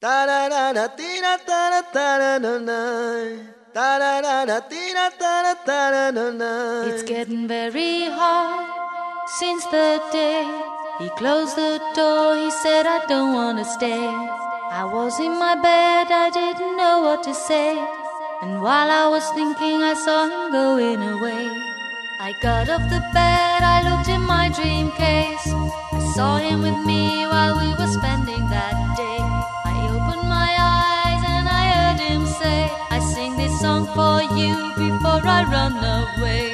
It's getting very hard since the day he closed the door. He said, I don't want to stay. I was in my bed, I didn't know what to say. And while I was thinking, I saw him going away. I got off the bed, I looked in my dream case. I saw him with me while we were spending that day. I opened my eyes and I heard him say, I sing this song for you before I run away.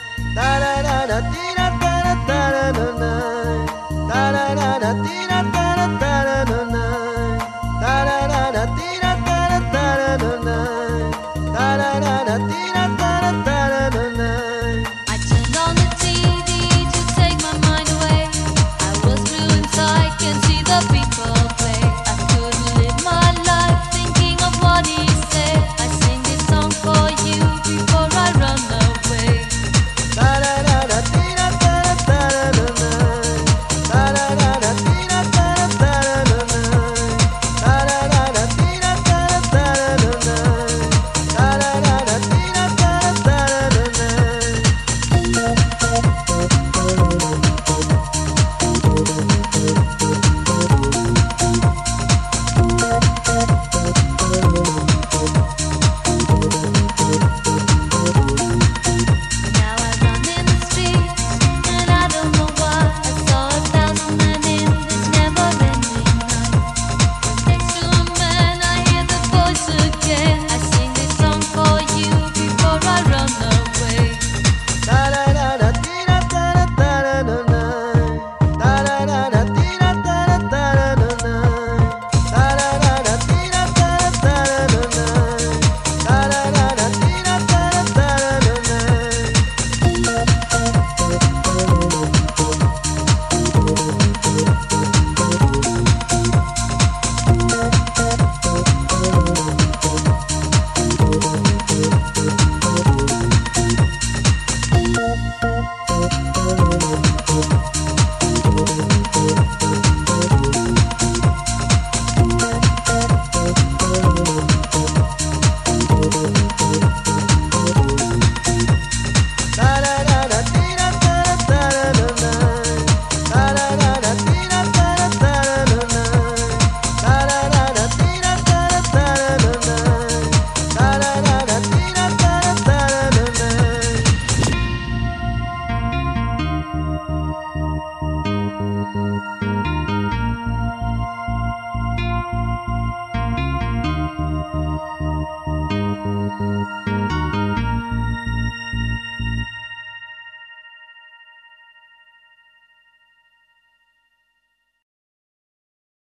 I turned on the TV to take my mind away. I was blue inside, can see the people play. I couldn't live my life thinking of what he said. I sing this song for you before I run away. Now I run in the streets and I don't know why. I saw 1,000 men in this never-ending night. Next to a man I hear the voice again. I sing this song for you before I run away.